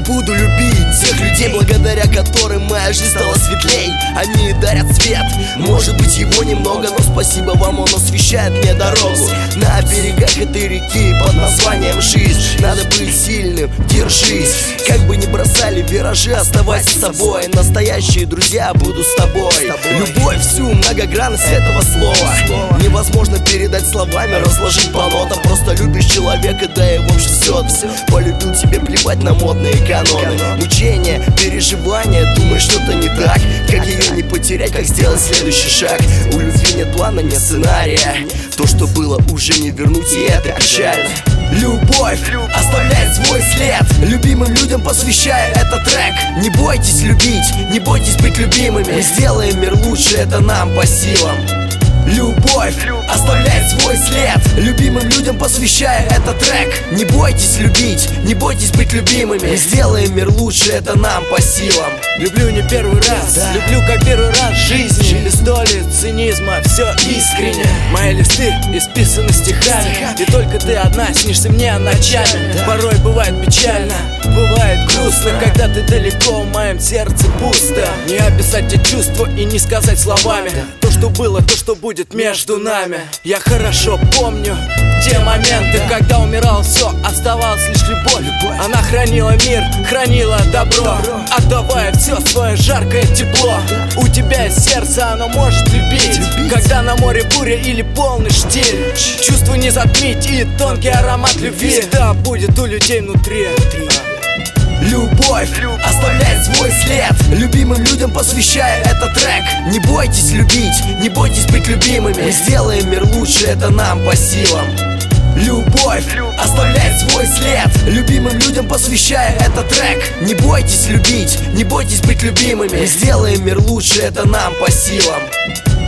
буду любить тех людей, благодаря которым моя жизнь стала светлей. Они дарят свет, может быть его немного, но спасибо вам, он освещает мне дорогу на берегах этой реки под названием жизнь. Надо быть сильным, держись. Как бы ни бросали виражи, оставайся собой. Настоящие друзья будут с тобой. Любовь всю многогранность этого слова невозможно передать словами, разложить по нотам. Просто любишь человека, да и в общем все. Полюбил, тебе плевать на модные каноны. Мучения, переживания, думаешь что-то не так. Как ее не потерять, как сделать следующий шаг. У любви нет плана, нет сценария. То, что было, уже не вернуть, и это печально. Любовь оставляет свой след. Любимым людям посвящаю этот трек. Не бойтесь любить, не бойтесь быть любимыми. Мы сделаем мир лучше, это нам по силам. Любовь оставляет свой след. Любимым людям посвящаю этот трек. Не бойтесь любить, не бойтесь быть любимыми. Мы сделаем мир лучше, это нам по силам. Люблю не первый раз, люблю как первый раз в жизни. Без доли цинизма, все искренне. Мои листы исписаны стихами, и только ты одна снишься мне ночами. Порой бывает печально, бывает грустно, когда ты далеко, в моем сердце пусто. Не описать те чувства и не сказать словами то, что было, то, что будет между нами. Я хорошо помню те моменты, когда умирал все, оставалась лишь любовь. Она хранила мир, хранила добро, отдавая все свое жаркое тепло. У тебя есть сердце, оно может любить, когда на море буря или полный штиль. Чувство не затмить и тонкий аромат любви всегда будет у людей внутри. Любовь оставляет свой след. Любимым людям посвящаю этот трек. Не бойтесь любить, не бойтесь быть любимыми. Мы сделаем мир лучше, это нам по силам. Любовь оставляет свой след. Любимым людям посвящаю этот трек. Не бойтесь любить, не бойтесь быть любимыми. Мы сделаем мир лучше, это нам по силам.